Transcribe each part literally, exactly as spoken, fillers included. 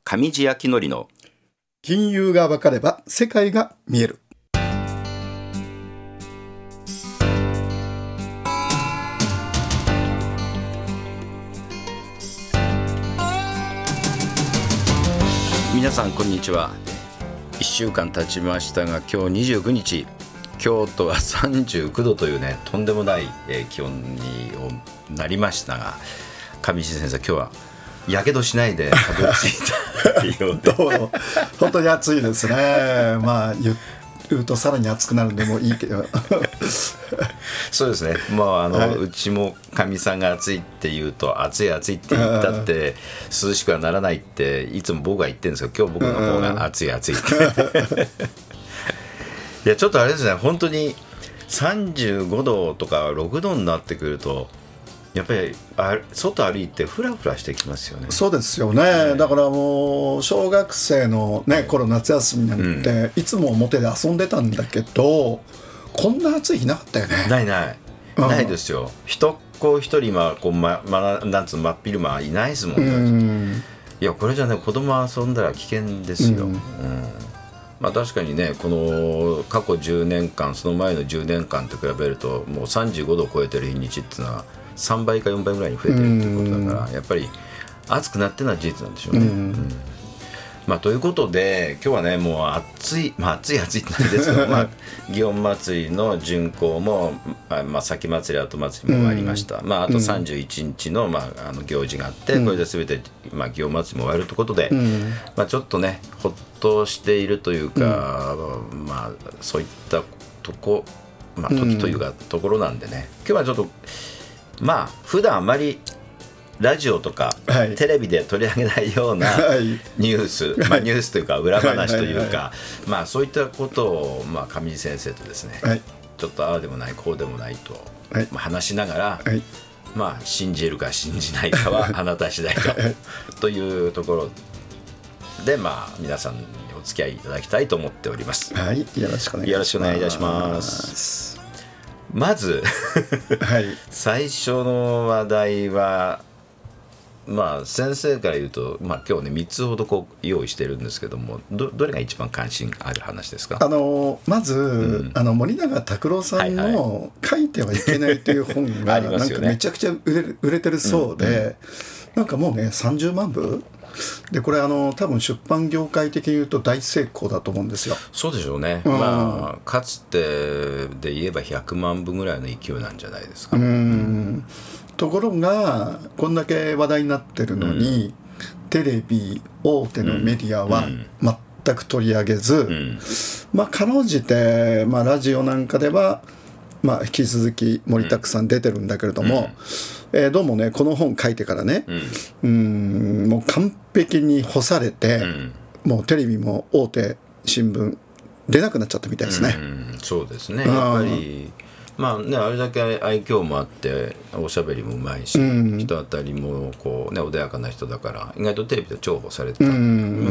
上地明則の金融が分かれば世界が見える。 皆さんこんにちは。いっしゅうかん経ちましたが、今日にじゅうくにち、京都はさんじゅうきゅうどというね、とんでもない、えー、気温になりましたが、上地先生、今日はやけどしないでたどり着いたようでどう本当に暑いですね。まあ言うとさらに暑くなるんでもいいけどそうですね、まああの、はい、うちもかみさんが暑いって言うと、暑い暑いって言ったって涼しくはならないっていつも僕が言ってるんですけど、今日僕の方が暑い暑いっていやちょっとあれですね、本当にさんじゅうごどとかろくどになってくると、やっぱりあ外歩いてフラフラしてきますよね。 そうですよね、はい、だからもう小学生の、ね、頃夏休みなんて、うん、いつも表で遊んでたんだけど、こんな暑い日なかったよね。 ないない、うん、ないですよ。一っ子一人今こう、まま、なんつう真っ昼間いないですもんね。うん、いやこれじゃね、子供遊んだら危険ですよ。うんうん、まあ、確かにね、この過去じゅうねんかん、その前のじゅうねんかんと比べると、もうさんじゅうごどを超えてる日にちっていうのはさんばいかよんばいぐらいに増えてるっていうことだから、やっぱり暑くなってるのは事実なんでしょうね。うんうん、まあ、ということで今日はね、もう暑い、まあ、暑い暑いってなんですけど、まあ、祇園祭りの巡行も、まあ、先祭り後祭りも終わりました。うん、まあ、あとさんじゅういちにちの、まあ、あの行事があって、うん、これで全て、まあ、祇園祭りも終わるということで、うん、まあ、ちょっとねほっとしているというか、うん、まあ、そういったとこ、まあ、時というかところなんでね、今日はちょっとまあ普段あまりラジオとか、はい、テレビで取り上げないようなニュース、はい、まあ、ニュースというか裏話というか、はいはいはい、まあ、そういったことを、まあ、上地先生とですね、はい、ちょっとああでもないこうでもないと、はい、まあ、話しながら、はい、まあ、信じるか信じないかはあなた次第と、はい、というところで、まあ、皆さんにお付き合いいただきたいと思っております。 はい、よろしくお願いします。 よろしくお願いいたします。まず、はい、最初の話題は、まあ、先生から言うと、まあ、今日ねみっつほどこう用意してるんですけども、 ど, どれが一番関心ある話ですか？ あのまず、うん、あの森永卓郎さんの書いてはいけないという本がなんかめちゃくちゃ売れる、売れてるそうで、うんうん、なんかもうねさんじゅうまんぶで、これあの多分出版業界的に言うと大成功だと思うんですよ。 そうでしょうね、うん、まあ、かつてで言えばひゃくまんぶぐらいの勢いなんじゃないですか。うん、うんところがこんだけ話題になってるのに、うん、テレビ大手のメディアは全く取り上げず、うん、まあかろうじて、まあ、ラジオなんかでは、まあ、引き続き森拓さん出てるんだけれども、うん、えー、どうもねこの本書いてからね、うん、うーんもう完璧に干されて、うん、もうテレビも大手新聞出なくなっちゃったみたいですね。 うん、そうですね、やっぱりまあね、あれだけ愛嬌もあっておしゃべりもうまいし、うん、人当たりもこう、ね、穏やかな人だから意外とテレビで重宝されてた、うん、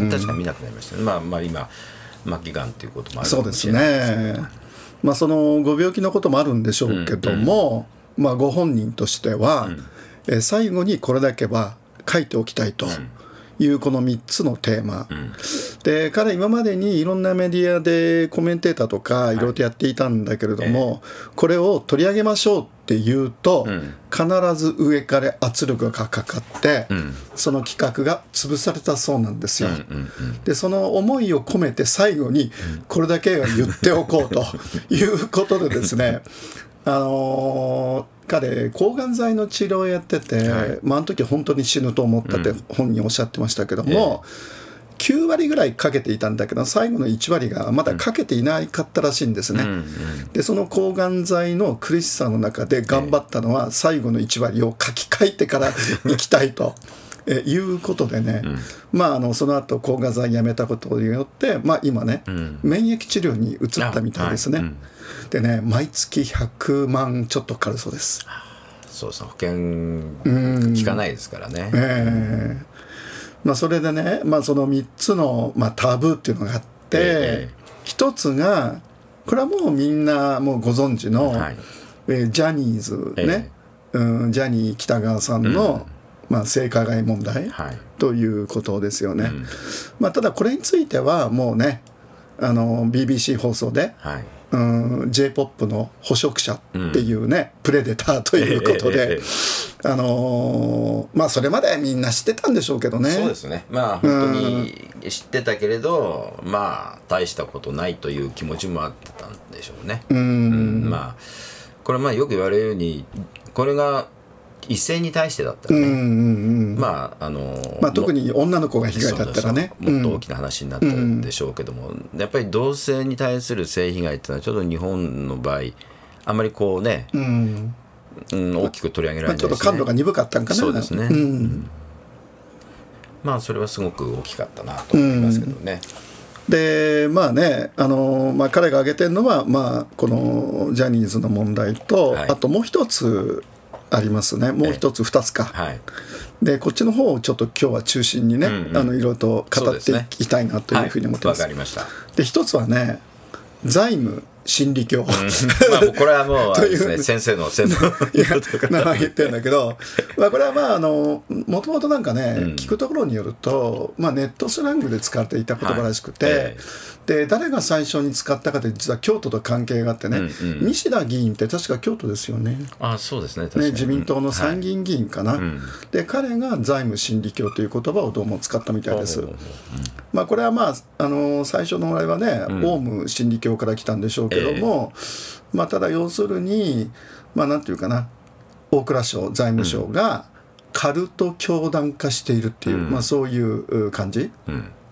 確かに見なくなりましたね。まあ、まあ今末期がんっていうこともあるかもしれないですね。 そうですね、まあ、そのご病気のこともあるんでしょうけども、うんうん、まあ、ご本人としては、うん、え最後にこれだけは書いておきたいというこのみっつのテーマ、うん、で彼今までにいろんなメディアでコメンテーターとかいろいろとやっていたんだけれども、はい、これを取り上げましょうって言うと、うん、必ず上から圧力がかかって、うん、その企画が潰されたそうなんですよ。うんうんうん、でその思いを込めて最後にこれだけは言っておこうということでですねあのー彼抗がん剤の治療をやってて、はい、まあ、あの時本当に死ぬと思ったって本人おっしゃってましたけども、うん、きゅうわりぐらいかけていたんだけど最後のいちわりがまだかけていなかったらしいんですね。うんうん、でその抗がん剤の苦しさの中で頑張ったのは最後のいちわりを書き換えてから行きたいとえいうことでね、うん、まあ、あのその後抗がん剤やめたことによって、まあ、今ね、うん、免疫治療に移ったみたいですね。はい、うん、でね毎月ひゃくまんちょっとかかるそうです。 そうそう、保険効かないですからね。 えーまあ、それでね、まあ、そのみっつの、まあ、タブーっていうのがあって、えー、ひとつがこれはもうみんなもうご存知の、はい、えー、ジャニーズね、えーうん、ジャニー喜多川さんの、 まあ、性加害問題、はい、ということですよね、うんまあ、ただこれについてはもうねあの ビービーシー 放送で、はいうん、J-ポップ の捕食者っていうね、うん、プレデターということで、えー、あのー、まあそれまでみんな知ってたんでしょうけどね。 そうですね。まあ本当に知ってたけれど、うん、まあ大したことないという気持ちもあってたんでしょうね。うん、うん、まあこれまあよく言われるようにこれが一斉に対してだったらね、うんうんうん、まああのーまあ、特に女の子が被害だったらねもっと大きな話になったんでしょうけども、うん、やっぱり同性に対する性被害っていうのはちょっと日本の場合あんまりこうね、うんうん、大きく取り上げられないですね、 まあ、ちょっと感度が鈍かったんかな。 そうですね、うんうん、まあそれはすごく大きかったなと思いますけどね、 うん、でまあねあの、まあ、彼が挙げてるのは、まあ、このジャニーズの問題と、はい、あともう一つありますね。もう一つ二つか、はい、でこっちの方をちょっと今日は中心にね、うんうん、あのいろいろと語っていきたいなというふうに思ってます。 わかりました。 で一つはね財務心理教、うん、まあこれはもうあれですね先生の専門名前言ってるんだけど、まあ、これはまああのもともとなんかね、うん、聞くところによると、まあ、ネットスラングで使っていた言葉らしくて、はいえー、で誰が最初に使ったかって実は京都と関係があってね、うんうん、西田議員って確か京都ですよね。 あそうです ね, 確かにね自民党の参議院議員かな、はいうん、で彼が財務心理教という言葉をどうも使ったみたいです、うんまあ、これはまあ、あの最初の場合はね、うん、オウム真理教から来たんでしょうけども、えーまあ、ただ要するにまあなんていうかな大蔵省財務省がカルト教団化しているっていう、うんまあ、そういう感じ、うんうん、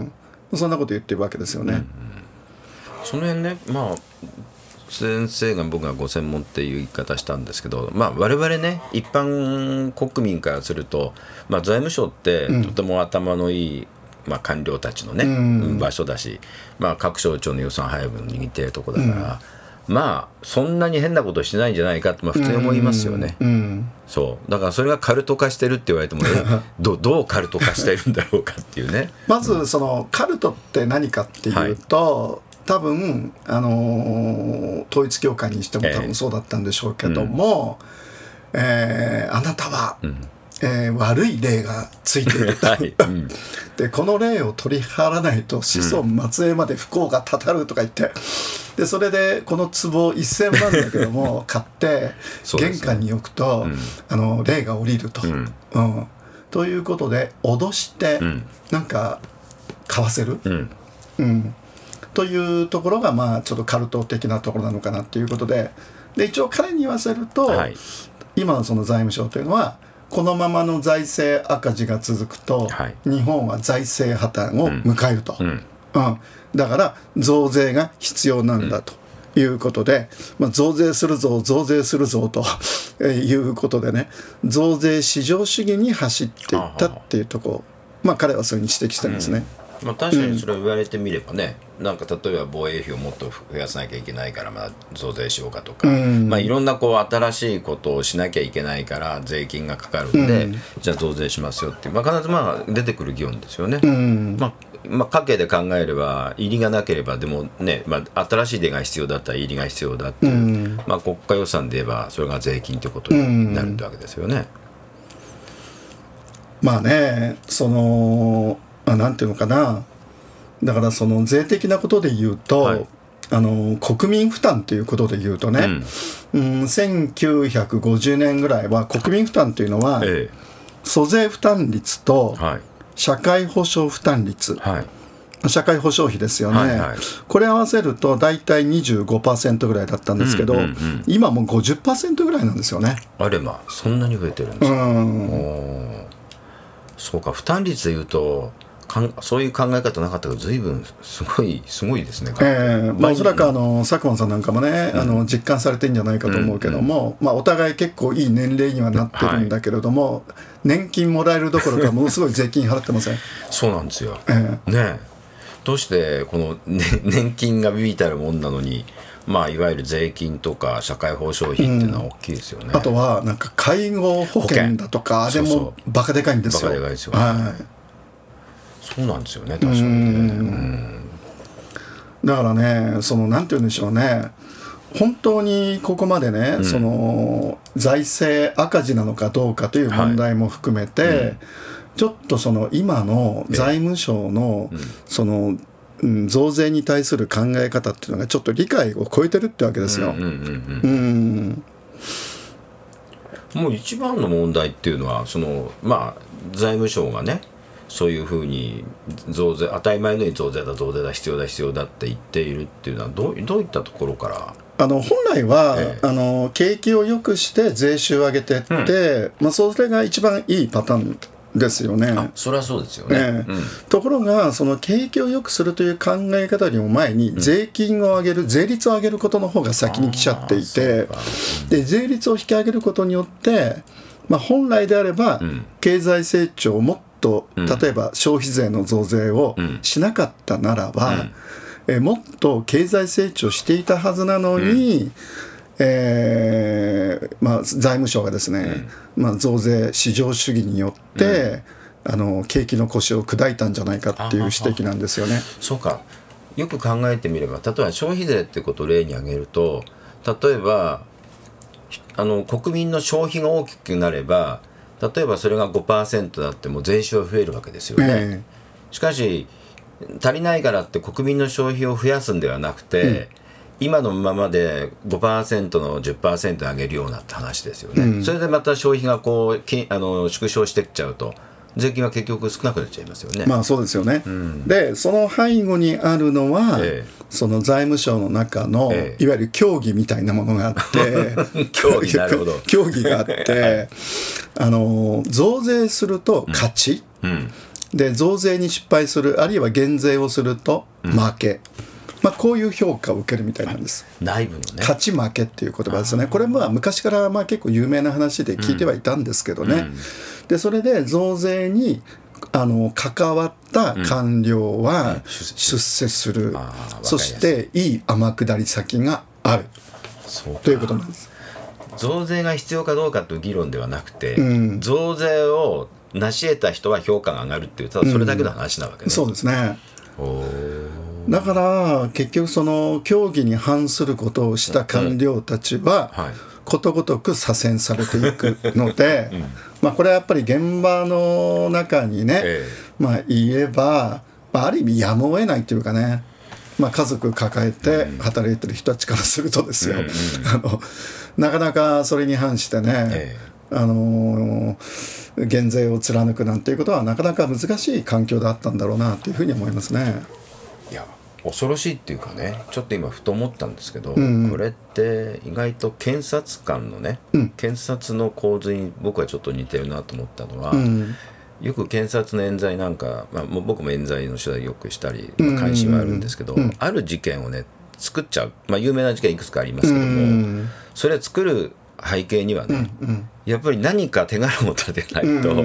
そんなこと言ってるわけですよね、うんうん、 その辺ねまあ先生が僕がご専門っていう言い方したんですけど、まあ、我々ね一般国民からすると、まあ、財務省ってとても頭のいい、うんまあ、官僚たちのね、うん、場所だし、まあ、各省庁の予算配分握っているところだから、うん、まあそんなに変なことしてないんじゃないかって、まあ、普通に思いますよね、うんうん、そうだからそれがカルト化してるって言われてもど, どうカルト化してるんだろうかっていうねまずそのカルトって何かっていうと、はい多分、あのー、統一教会にしても多分そうだったんでしょうけども、えーうんえー、あなたは、うんえー、悪い霊がついている、はいうん、でこの霊を取り払わないと子孫末裔まで不幸がたたるとか言ってでそれでこの壺せんまんだけども買って玄関に置くと、ねうん、あの霊が降りると、うんうん、ということで脅して、うん、なんか買わせる、うんうんというところがまあちょっとカルト的なところなのかなということで、で一応彼に言わせると、はい、今のその財務省というのはこのままの財政赤字が続くと、はい、日本は財政破綻を迎えると、うんうんうん、だから増税が必要なんだということで、まあ、増税するぞ増税するぞということでね増税至上主義に走っていったっていうところ、まあ、彼はそういうふうに指摘してるんですね、うんまあ、確かにそれを言われてみればね、うん、なんか例えば防衛費をもっと増やさなきゃいけないからまあ増税しようかとか、うんまあ、いろんなこう新しいことをしなきゃいけないから税金がかかるんで、うん、じゃあ増税しますよっていう、まあ、必ずまあ出てくる議論ですよね、うんまあまあ、家計で考えれば入りがなければでもね、まあ、新しい出が必要だったら入りが必要だっていう、うんまあ、国家予算で言えばそれが税金ということになるわけですよね、 うん、まあねそのまあ、なんていうのかなだからその税的なことで言うと、はい、あの国民負担ということで言うとね、うんうん、せんきゅうひゃくごじゅうねんぐらいは国民負担というのは、ええ、租税負担率と社会保障負担率、はい、社会保障費ですよね、はいはい、これ合わせると大体 にじゅうごパーセント ぐらいだったんですけど、うんうんうん、今もう ごじゅっパーセント ぐらいなんですよね。 あれまあそんなに増えてるんですか、うん、おそうか負担率で言うとかんそういう考え方なかったけど随分すごいすごいですね、 えーまあ、おそらくあの佐久間さんなんかもね、うん、あの実感されてるんじゃないかと思うけども、うんうんまあ、お互い結構いい年齢にはなってるんだけれども、はい、年金もらえるどころかものすごい税金払ってませんそうなんですよ、えー、ねどうしてこの、ね、年金がビビたるもんなのにまあ、いわゆる税金とか社会保障費っていうのは大きいですよね、 うん、あとはなんか介護保険だとかあれもバカでかいんですよ。 バカでかいですよね、はい、そうなんですよね確かにね、うん、 だからねそのなんて言うんでしょうね本当にここまでね、うん、その財政赤字なのかどうかという問題も含めて、はいうん、ちょっとその今の財務省のその、うん、増税に対する考え方っていうのがちょっと理解を超えてるってわけですよ。 もう一番の問題っていうのはその、まあ、財務省がねそういうふうに増税当たり前のように増税だ増税だ必要だ必要だって言っているっていうのはどう、どういったところからあの本来は、ええ、あの景気を良くして税収を上げていって、うんまあ、それが一番いいパターンですよね。 あそれはそうですよね、 ええうん、ところがその景気を良くするという考え方よりも前に、うん、税金を上げる税率を上げることの方が先に来ちゃっていて、うん、で税率を引き上げることによって、まあ、本来であれば、うん、経済成長をもっと、うん、例えば消費税の増税をしなかったならば、うんえもっと経済成長していたはずなのに、うんえーまあ、財務省がですね、うんまあ、増税至上主義によって、うん、あの景気の腰を砕いたんじゃないかっていう指摘なんですよね。 そうかよく考えてみれば例えば消費税ってことを例に挙げると例えばあの国民の消費が大きくなれば例えばそれが ごパーセント だっても税収は増えるわけですよね、えー、しかし足りないからって国民の消費を増やすんではなくて、うん、今のままで ごパーセント の じゅっパーセント 上げるようなって話ですよね、うん、それでまた消費がこうきあの縮小していっちゃうと税金は結局少なくなっちゃいますよね。 まあそうですよね、うん、でその背後にあるのは、ええ、その財務省の中の、ええ、いわゆる協議みたいなものがあって協議なるほど協議があってあの増税すると勝ち、うんうんで増税に失敗するあるいは減税をすると負け、うんまあ、こういう評価を受けるみたいなんです。 内部のね勝ち負けっていう言葉ですね。これは昔からまあ結構有名な話で聞いてはいたんですけどね、うん、でそれで増税にあの関わった官僚は出世する、うんうん、そしていい天下り先があるということなんです。 増税が必要かどうかという議論ではなくて、うん、増税を成し得た人は評価が上がるっていうただそれだけの話なわけね、 うん、そうですね。だから結局その協議に反することをした官僚たちはことごとく左遷されていくので、うんまあ、これはやっぱり現場の中にね、ええまあ、言えば、まあ、ある意味やむを得ないというかね、まあ、家族抱えて働いてる人たちからするとですよ、うんうん、あのなかなかそれに反してね、ええあのー、減税を貫くなんていうことはなかなか難しい環境であったんだろうなというふうに思いますね。 いや恐ろしいっていうかねちょっと今ふと思ったんですけど、うんうん、これって意外と検察官のね、うん、検察の構図に僕はちょっと似てるなと思ったのは、うん、よく検察の冤罪なんか、まあ、もう僕も冤罪の取材よくしたり、まあ、関心はあるんですけど、うんうんうん、ある事件をね作っちゃう、まあ、有名な事件いくつかありますけども、うん、それ作る背景にはね、うんうん、やっぱり何か手柄を立てないと、うん、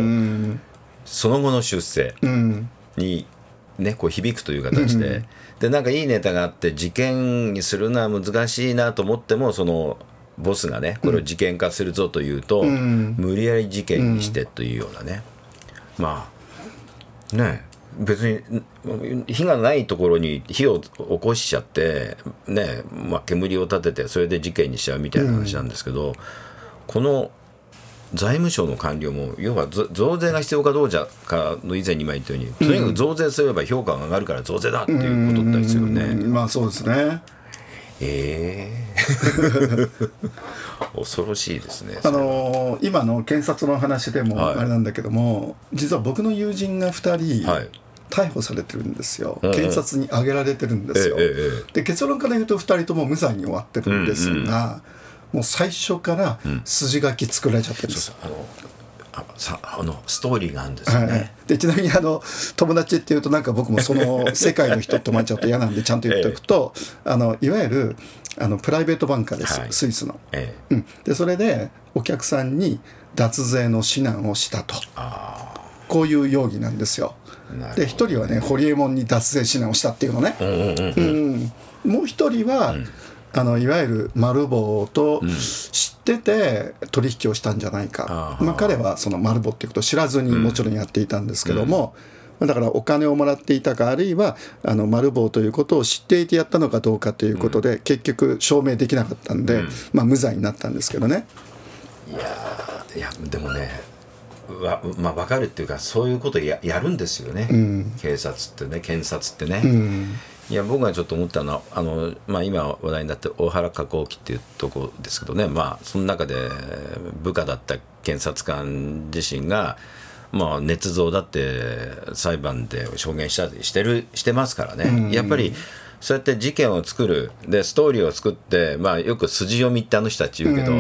その後の出世に、ね、こう響くという形で、うん、でなんかいいネタがあって事件にするのは難しいなと思ってもそのボスがねこれを事件化するぞというと、うん、無理やり事件にしてというようなね、うん、まあね別に火がないところに火を起こしちゃってね、まあ、煙を立ててそれで事件にしちゃうみたいな話なんですけど、うん、この財務省の官僚も要は増税が必要かどうかの以前に今言ったようにとにかく増税すれば評価が上がるから増税だっていうことですよね。 うん、まあそうですね。 えー、恐ろしいですね。 あのー、今の検察の話でもあれなんだけども、はい、実は僕の友人がふたり、はい、逮捕されてるんですよ、うんうん、検察に挙げられてるんですよ、えええ、で結論から言うとふたりとも無罪に終わってるんですが、うんうん、もう最初から筋書き作られちゃってるんです、うん、そうそうあのあさあのストーリーがあるんですよね、はい、 でちなみにあの友達っていうとなんか僕もその世界の人って思われちゃうと嫌なんでちゃんと言っておくと、ええ、あのいわゆるあのプライベートバンカーです、はい、スイスの、ええうん、でそれでお客さんに脱税の指南をしたとあこういう容疑なんですよ。で一人はねホリエモンに脱税指南をしたっていうのね、うんうんうんうん、もう一人は、うんあのいわゆるマルボと知ってて取引をしたんじゃないか、うんまあ、彼はそのマルボっていうことを知らずにもちろんやっていたんですけども、 だからお金をもらっていたか、あるいはあのマル暴ということを知っていてやったのかどうかということで、うん、結局証明できなかったんで、うん、まあ、無罪になったんですけどね。 いやいやでもね、わ、まあ、分かるっていうか、そういうこと や, やるんですよね、うん、警察ってね、検察ってね、うん、いや僕がちょっと思ったのは、あの、まあ、今話題になって大原加工機っていうところですけどね、まあ、その中で部下だった検察官自身が、まあ、捏造だって裁判で証言したりしてるしてますからね、うん、やっぱりそうやって事件を作るでストーリーを作って、まあ、よく筋読みってあの人たち言うけど、うん、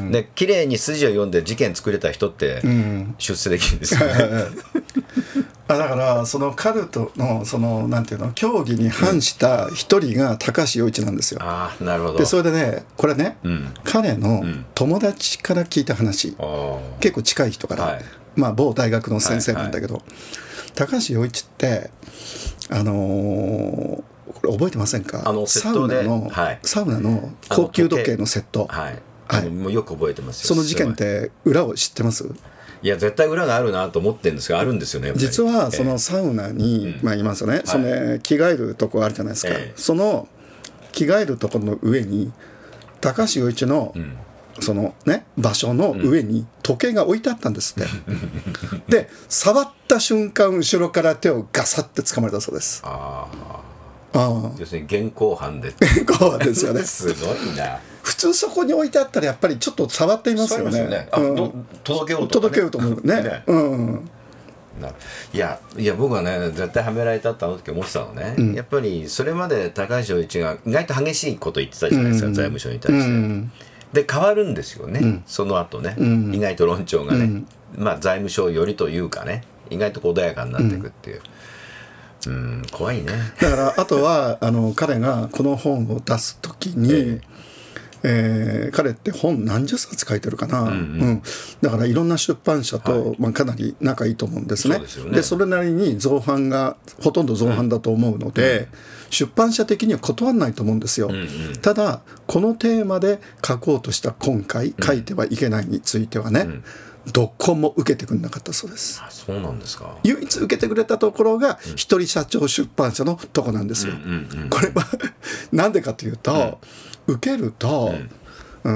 で綺麗に筋を読んで事件作れた人って出世できるんですよね、 うん、だからそのカルトのそのなんていうの協議に反した一人が高橋陽一なんですよ、うん、 あなるほど。 でそれでね、これね、うん、彼の友達から聞いた話、うん、結構近い人から、はい、まあ、某大学の先生なんだけど、はいはい、高橋陽一ってあのー、これ覚えてませんか？ あのサウナの、はい、サウナの高級時計のセット、 はいはい、もうよく覚えてますよ。 その事件って裏を知ってます？ いや絶対裏があるなと思ってるんですが、あるんですよね。 実はそのサウナに、えーまあ、いますよね、うん、その、はい、着替えるとこあるじゃないですか、えー、その着替えるところの上に高橋陽一の、うんそのね、場所の上に時計が置いてあったんですって、うん、で触った瞬間後ろから手をガサッて掴まれたそうです。ああ、要するに現行犯で現行犯ですよねすごいな。 普通そこに置いてあったらやっぱりちょっと触っていますよね。 よね、あ、うん、届けようとか、ね、 届けようと思うね、ね、うん、 いやいや僕はね絶対はめられたってあの時思ってたのね、うん、やっぱりそれまで高橋陽一が意外と激しいこと言ってたじゃないですか、うん、財務省に対して、うんで変わるんですよね、うん、その後ね、うん、意外と論調がね、うん、まあ財務省よりというかね、意外と穏やかになっていくっていう、うん、うん怖いね。 だからあとはあの彼がこの本を出す時に、えーえー、彼って本何十冊書いてるかな、うんうんうん、だからいろんな出版社と、はいまあ、かなり仲いいと思うんですね。 そうですよね。でそれなりに造反がほとんど造反だと思うので、うん出版社的には断らないと思うんですよ、うんうん、ただこのテーマで書こうとした今回書いてはいけないについてはね、うん、どこも受けてくれなかったそうです。 あ、そうなんですか。 唯一受けてくれたところが一人社長出版社のとこなんですよ、うんうんうん、これはなんでかというと、うん、受けると、うん、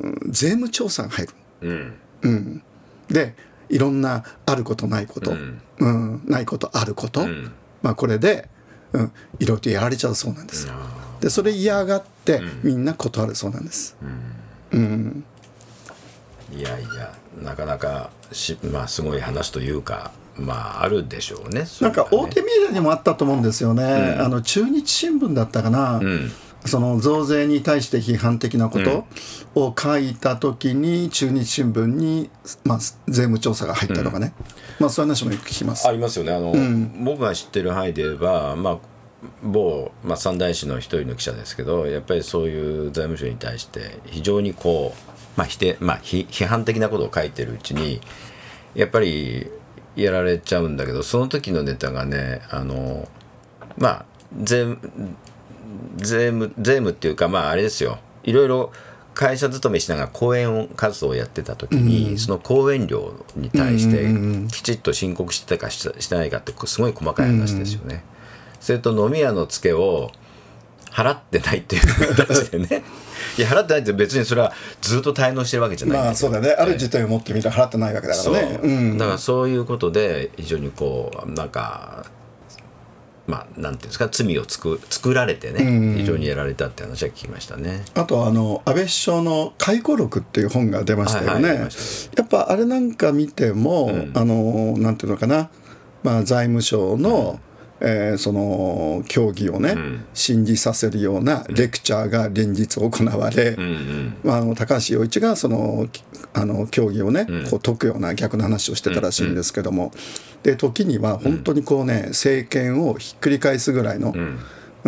うーん税務調査が入る、うんうん、でいろんなあることないこと、うんうん、ないことあること、うんまあ、これでうん、いろいろとやられちゃうそうなんです。でそれ嫌がってみんな断るそうなんです、うんうん、 いやいやなかなかし、まあ、すごい話というか、まああるでしょう ね, ねなんか大手メディアにもあったと思うんですよね、うん、あの中日新聞だったかな、うんその増税に対して批判的なことを書いたときに中日新聞に、まあ、税務調査が入ったとかね、うんまあ、そういう話もよく聞きます。 ありますよね。あの、うん、僕が知ってる範囲で言えば、まあ某、まあ、三大紙の一人の記者ですけど、やっぱりそういう財務省に対して非常にこう、まあ否定まあ、批判的なことを書いてるうちにやっぱりやられちゃうんだけど、その時のネタがね、あのまあ税税務税務っていうか、まああれですよ、いろいろ会社勤めしながら講演活動をやってた時に、うん、その講演料に対してきちっと申告してたかしてないかってすごい細かい話ですよね、うん、それと飲み屋のツケを払ってないっていう形でねいや払ってないって別にそれはずっと滞納してるわけじゃないんだけど、 まあそうだね、ある時点を持ってみたら払ってないわけだからね、 うん、だからそういうことで非常にこうなんかまあ、なんていうんですか、罪をつく作られてね、うん、非常にやられたって話は聞きましたね。 あとあの安倍首相の回顧録っていう本が出ましたよね、はいはい、やっぱあれなんか見ても、うん、あのなんていうのかな、まあ、財務省の、うんえー、その教義をね、うん、信じさせるようなレクチャーが連日行われ、うんうんまあ、あの高橋陽一がそのあの教義をね、うん、こう解くような逆の話をしてたらしいんですけども、うんうんで時には本当にこうね、うん、政権をひっくり返すぐらいの、うんうん、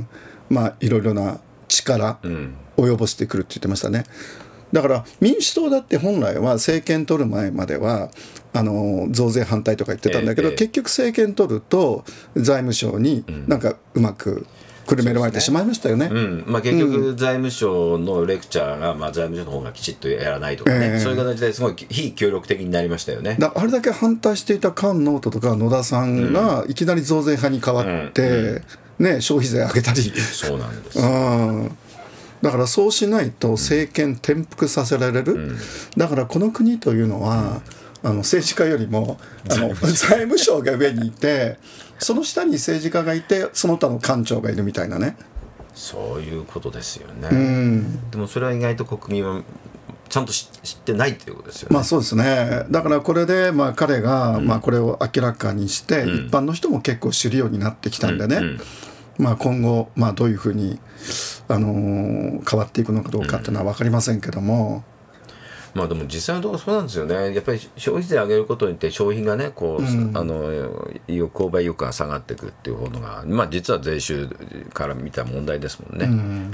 まあいろいろな力を及ぼしてくるって言ってましたね。だから民主党だって本来は政権取る前まではあの増税反対とか言ってたんだけど、えー、結局政権取ると財務省になんかうまくくるめられてしまいましたよね。 うんまあ、結局財務省のレクチャーが、まあ、財務省の方がきちっとやらないとかね、えー、そういう形ですごい非協力的になりましたよね。 だあれだけ反対していた菅ノートとか野田さんがいきなり増税派に変わって、うんうんね、消費税上げたりそうなんです、 うんだからそうしないと政権転覆させられる、うん、だからこの国というのは、うん、あの政治家よりもあの財務省が上にいてその下に政治家がいてその他の官庁がいるみたいなね、 そういうことですよね、 うん、 でもそれは意外と国民はちゃんと知ってないということですよね。 まあそうですね。だからこれでまあ彼がまあこれを明らかにして一般の人も結構知るようになってきたんでね、うんうんまあ、今後まあどういうふうに、あのー、変わっていくのかどうかっていうのは分かりませんけども、 うん、まあでも実際のところそうなんですよね。やっぱり消費税上げることによって消費がねこう、うん、あの購買意欲が下がっていくっていうのが、まあ、実は税収から見た問題ですもんね、うん、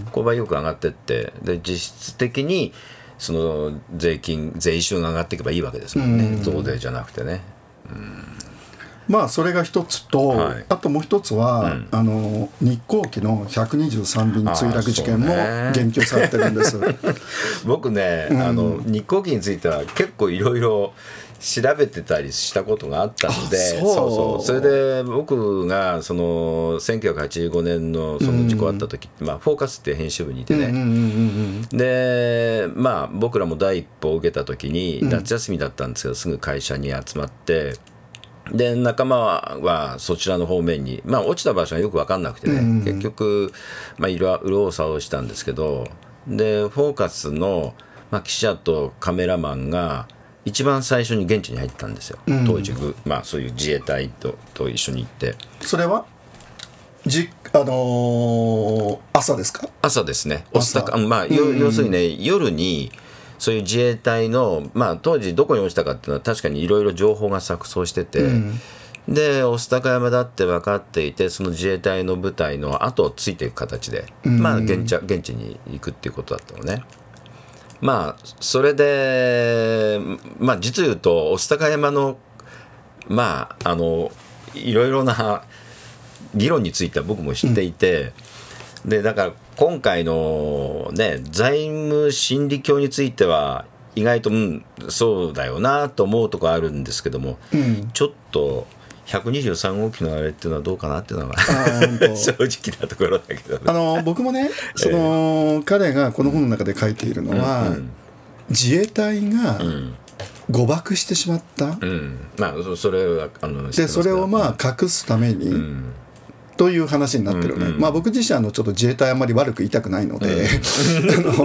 購買意欲が上がっていってで実質的にその税金税収が上がっていけばいいわけですもんね、うん、増税じゃなくてね、うんまあそれが一つと、はい、あともう一つは、うん、あの日航機のひゃくにじゅうさんびん墜落事件も言及されてるんです。 僕ね、うん、あの日航機については結構いろいろ調べてたりしたことがあったので、そうそうそうそれで僕がそのせんきゅうひゃくはちじゅうごねんのその事故あった時、うんまあ、フォーカスっていう編集部にいてね、うんうんうんうん、でまあ僕らも第一報を受けた時に夏休みだったんですけど、すぐ会社に集まってで仲間はそちらの方面に、まあ、落ちた場所がよく分かんなくてね、うん、結局、まあ、いろいろ右往左往したんですけどでフォーカスの、まあ、記者とカメラマンが一番最初に現地に入ったんですよ、うん、当時、まあ、そういう自衛隊 と, と一緒に行って。 それはじ、あのー、朝ですか？ 朝ですね。おすたか、まあ、要, 要するにね夜にそういう自衛隊の、まあ、当時どこに落ちたかっていうのは確かにいろいろ情報が錯綜してて、うん、で御巣鷹山だって分かっていてその自衛隊の部隊の後をついていく形で、うんまあ、現地、現地に行くっていうことだったのね。まあそれで、まあ、実言うと御巣鷹山のまああのいろいろな議論については僕も知っていて、うん、でだから今回の、ね、財務心理教については意外と、うん、そうだよなと思うところあるんですけども、うん、ちょっとひゃくにじゅうさんごうきのあれっていうのはどうかなっていうのが正直なところだけど、ね、 あの僕もねその、えー、彼がこの本の中で書いているのは、うんうん、自衛隊が誤爆してしまった、 うんまあ、それはあのでそれをまあ隠すために、うんという話になってるね、うんうんまあ、僕自身はあのちょっと自衛隊あんまり悪く言いたくないので、うん、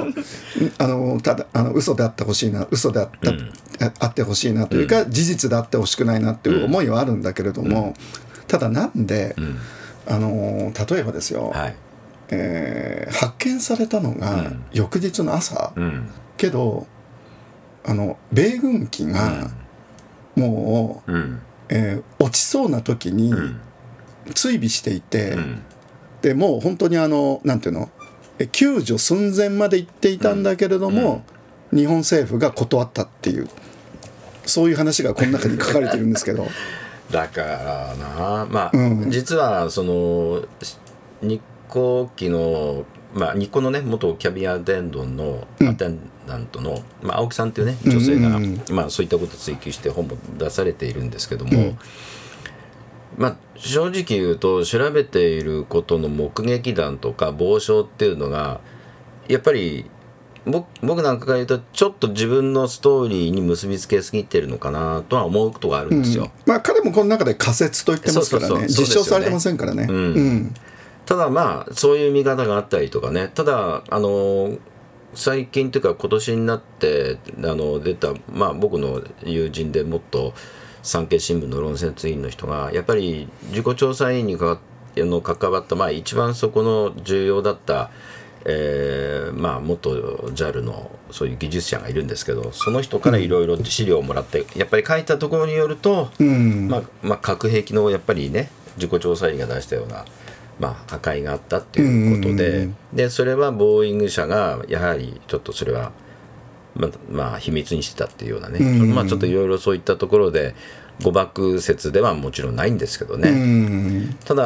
あのあのただあの嘘であってほしいな嘘であった、うん、あってほしいなというか、うん、事実であってほしくないなっていう思いはあるんだけれども、うん、ただなんで、うん、あの例えばですよ、はいえー、発見されたのが翌日の朝、うん、けどあの米軍機がもう、うんえー、落ちそうな時に、うん追尾していて、うん、でもう本当にあのなんていうの救助寸前まで行っていたんだけれども、うんうん、日本政府が断ったっていうそういう話がこの中に書かれてるんですけどだからなまあ、うん、実はその日航機の、まあ、日航のね元キャビンアテンダントのアテンダントの、うんまあ、青木さんっていうね女性が、うんうんうんまあ、そういったことを追求して本も出されているんですけども、うんまあ、正直言うと調べていることの目撃談とか傍証っていうのがやっぱり 僕, 僕なんかが言うとちょっと自分のストーリーに結びつけすぎてるのかなとは思うことがあるんですよ、うんまあ、彼もこの中で仮説と言ってますからねそうそうそう実証されてませんからね、うんうん、 ただまあそういう見方があったりとかねただあの最近というか今年になってあの出た、まあ、僕の友人でもっと産経新聞の論説委員の人がやっぱり事故調査委員に関わった、まあ、一番そこの重要だった、えーまあ、元 ジャル のそういう技術者がいるんですけどその人からいろいろ資料をもらって、うん、やっぱり書いたところによると、うんまあまあ、核兵器のやっぱりね事故調査委員が出したような、まあ、破壊があったっていうことで、うん、でそれはボーイング社がやはりちょっとそれはまあ、まあ秘密にしてたっていうようなね、うんまあ、ちょっといろいろそういったところで誤爆説ではもちろんないんですけどね、うん、ただ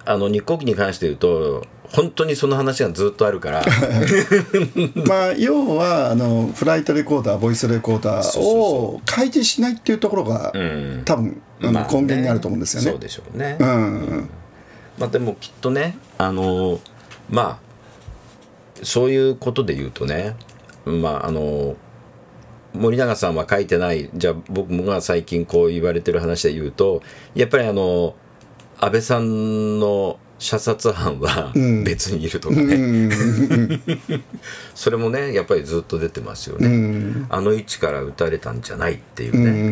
あの日航機に関して言うと本当にその話がずっとあるからまあ要はあのフライトレコーダーボイスレコーダーを開示しないっていうところが、うん、多分あの、まあね、根源にあると思うんですよね。 そうでしょうね、 うんうん、 まあ、でもきっとねあのまあそういうことで言うとね、まああの森永さんは書いてない、じゃあ僕もが最近こう言われてる話で言うと、やっぱりあの安倍さんの射殺犯は別にいるとかね、うん、それもねやっぱりずっと出てますよね、うん、あの位置から撃たれたんじゃないっていうね、うんうん、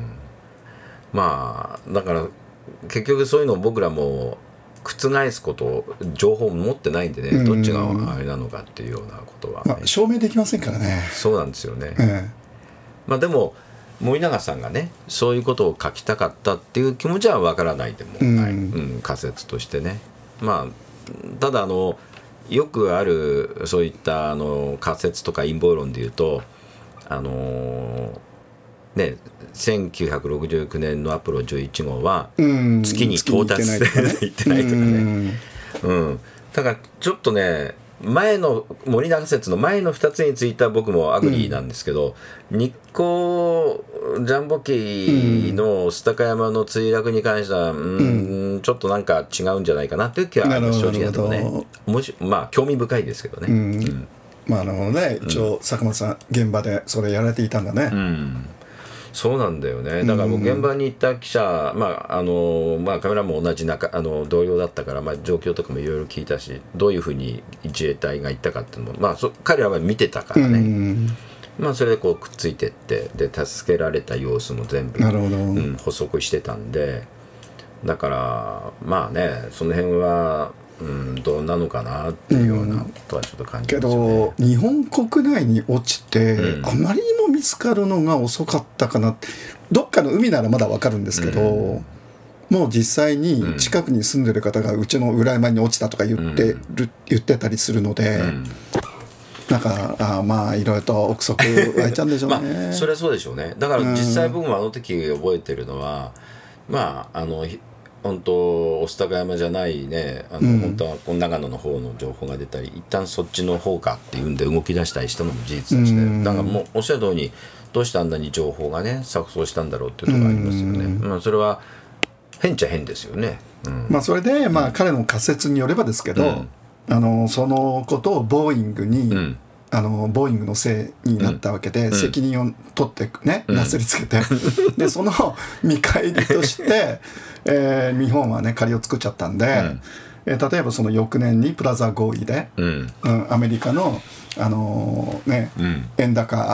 まあだから結局そういうのを僕らも覆すこと情報を持ってないんでね、うん、どっちがあれなのかっていうようなことは、ね、 まあ、証明できませんからね。 そうなんですよね、 ええ、 まあでも森永さんがねそういうことを書きたかったっていう気持ちはわからないでもない、うんうん、仮説としてね。まあただあのよくあるそういったあの仮説とか陰謀論でいうとあのねせんきゅうひゃくろくじゅうきゅうねんのアポロじゅういち号は月に到達していってないとかね、うん、だからちょっとね前の森永説の前のふたつについては僕もアグリーなんですけど、うん、日航ジャンボ機の須高山の墜落に関しては、うんうん、ちょっとなんか違うんじゃないかなっていう気は正直なところね、もしまあ興味深いですけどね、うんうん、 まあなるほどね、一応坂本さん現場でそれやられていたんだね、 うん、そうなんだよね。だから僕現場に行った記者、まああのまあ、カメラも同じ中あの同僚だったから、まあ、状況とかもいろいろ聞いたし、どういうふうに自衛隊が行ったかっていうのも、まあ、そ彼らは見てたからね、うん、まあ、それでこうくっついてってで助けられた様子も全部、 なるほど、 うん、補足してたんで、だからまあねその辺は、うん、どうなのかなっていうようなことはちょっと感じますよね、 うん、けど日本国内に落ちて、うん、あまりにも見つかるのが遅かったかなって。どっかの海ならまだ分かるんですけど、うん、もう実際に近くに住んでる方がうちの裏山に落ちたとか言ってる、うん、言ってたりするので、うん、なんかあまあいろいろと憶測湧いちゃうんでしょうねまあそれはそうでしょうね。だから実際僕もあの時覚えてるのは、うん、まああの本当御巣鷹山じゃないねあの、うん、本当はこの長野の方の情報が出たり一旦そっちの方かっていうんで動き出したりしたのも事実でして、うん、だからもうおっしゃる通りにどうしてあんなに情報がね錯綜したんだろうっていうところがありますよね、まあ、それは変っちゃ変ですよね、うん、 まあそれで、まあ、彼の仮説によればですけど、うん、あのそのことをボーイングに、うん、あのボーイングのせいになったわけで、うん、責任を取ってね、うん、なすりつけてでその見返りとして、えー、日本はね借りを作っちゃったんで、うんえー、例えばその翌年にプラザ合意で、うんうん、アメリカのあのー、ね、うん、円高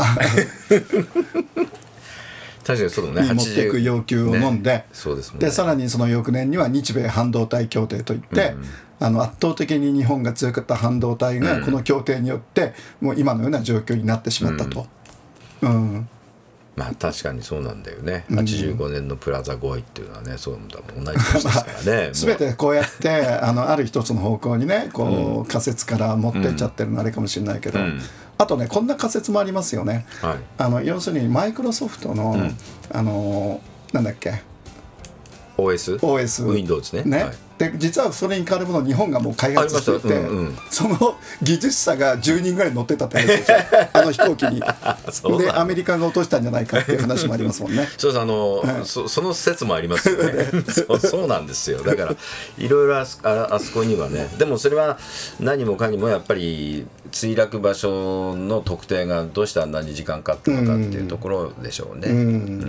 確かにそうだね、 に持っていく要求を飲んで、 ね、そうですもんね。 でさらにその翌年には日米半導体協定といって、うん、あの圧倒的に日本が強かった半導体がこの協定によってもう今のような状況になってしまったと、うんうん、 まあ確かにそうなんだよね。はちじゅうごねんのプラザ合意っていうのはね、そうだもん同じですからね。 全てこうやってあのある一つの方向にねこう、うん、仮説から持ってっちゃってるのあれかもしれないけど、うん、あとねこんな仮説もありますよね、はい、あの要するにマイクロソフトの、うん、あのなんだっけオーエス? オーエス Windows ね、 ね、 はい、 で実はそれに代わるものを日本がもう開発していて、うんうん、その技術者がじゅうにんぐらい乗ってたって話ですよあの飛行機にでアメリカが落としたんじゃないかっていう話もありますもんねそうですあの、はい、そ, その説もありますよねそ, そうなんですよ。だからいろいろ あ, あそこにはね、でもそれは何もかにもやっぱり墜落場所の特定がどうしてあんなに時間かかったのかっていうところでしょうね、うんうん、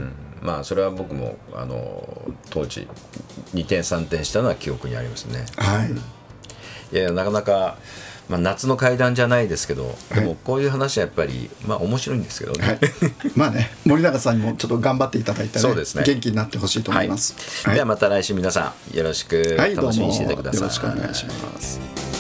まあそれは僕もあの当時にてんさんてんしたのは記憶にありますね、 はい、 いやなかなか、まあ、夏の会談じゃないですけど、でもこういう話はやっぱりまあ面白いんですけどね、はい、 まあね森永さんにもちょっと頑張っていただいて、ね、 そうですね、 元気になってほしいと思います、 はいはい、ではまた来週皆さんよろしく楽しみにしていてください、 はい、どうもよろしくお願いします。